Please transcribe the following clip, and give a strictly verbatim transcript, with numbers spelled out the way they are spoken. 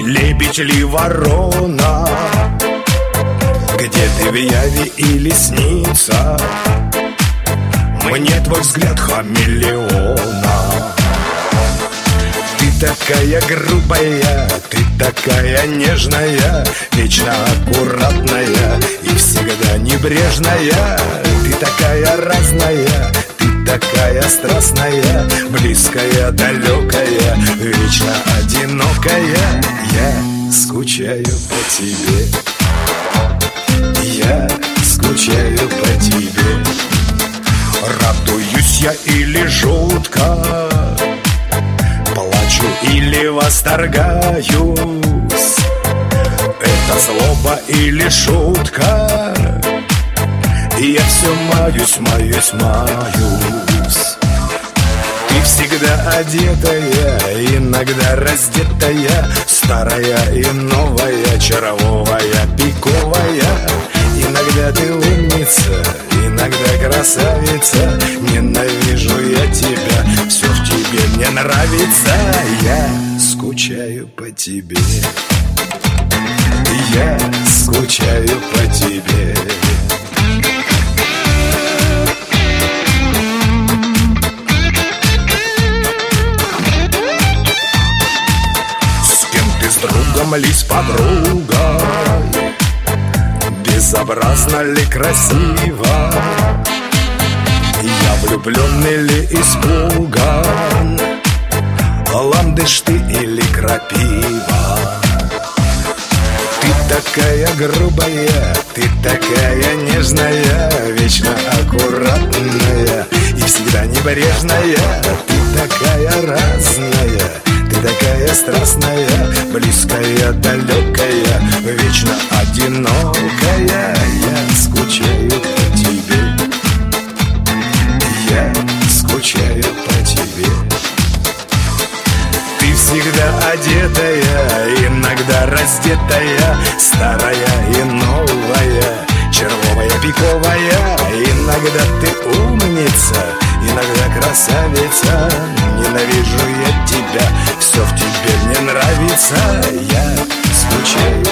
лебедь ли ворона? Где ты в яве или снится мне твой взгляд хамелеона? Ты такая грубая, ты такая нежная, вечно аккуратная и всегда небрежная. Ты такая разная, ты такая страстная, близкая, далекая, вечно одинокая. Я скучаю по тебе, я скучаю по тебе. Радуюсь я или жутко, плачу или восторгаюсь, это злоба или шутка, и я все маюсь, маюсь, маюсь. Ты всегда одетая, иногда раздетая, старая и новая, червовая, пиковая. Иногда ты умница, иногда красавица. Ненавижу я тебя, все в тебе мне нравится. Я скучаю по тебе, я скучаю по тебе. С кем ты, с другом ли, с подругой? Безобразно ли красиво? Я влюбленный ли испуган? Ландыш ты или крапива? Ты такая грубая, ты такая нежная, вечно аккуратная и всегда небрежная. Ты такая разная, ты такая страстная, близкая, далекая, вечно одинокая. Я скучаю по тебе, я скучаю по тебе. Ты всегда одетая, иногда раздетая, старая и новая, червовая, пиковая. Иногда ты умница, иногда красавица. Ненавижу я тебя, все в тебе мне нравится. Я скучаю